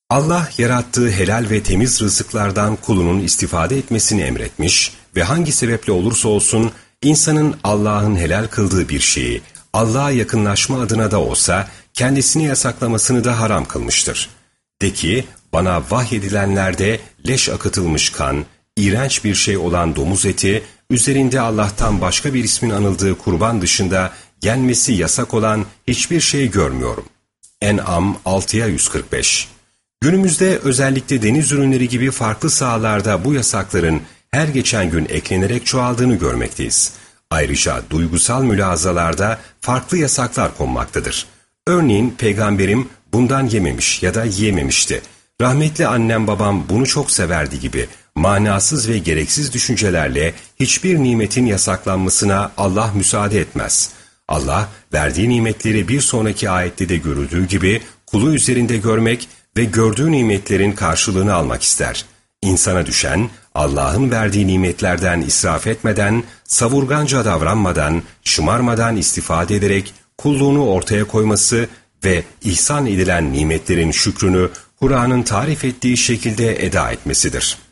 Allah yarattığı helal ve temiz rızıklardan kulunun istifade etmesini emretmiş ve hangi sebeple olursa olsun insanın Allah'ın helal kıldığı bir şeyi Allah'a yakınlaşma adına da olsa kendisine yasaklamasını da haram kılmıştır. De ki, bana vahyedilenlerde leş akıtılmış kan, iğrenç bir şey olan domuz eti, üzerinde Allah'tan başka bir ismin anıldığı kurban dışında yenmesi yasak olan hiçbir şey görmüyorum. En'am 6'ya 145. Günümüzde özellikle deniz ürünleri gibi farklı sahalarda bu yasakların her geçen gün eklenerek çoğaldığını görmekteyiz. Ayrıca duygusal mülahazalarda farklı yasaklar konmaktadır. Örneğin peygamberim bundan yememiş ya da yiyememişti. Rahmetli annem babam bunu çok severdi gibi manasız ve gereksiz düşüncelerle hiçbir nimetin yasaklanmasına Allah müsaade etmez. Allah verdiği nimetleri bir sonraki ayette de görüldüğü gibi kulu üzerinde görmek ve gördüğü nimetlerin karşılığını almak ister. İnsana düşen Allah'ın verdiği nimetlerden israf etmeden, savurganca davranmadan, şımarmadan istifade ederek kulluğunu ortaya koyması ve ihsan edilen nimetlerin şükrünü Kur'an'ın tarif ettiği şekilde eda etmesidir.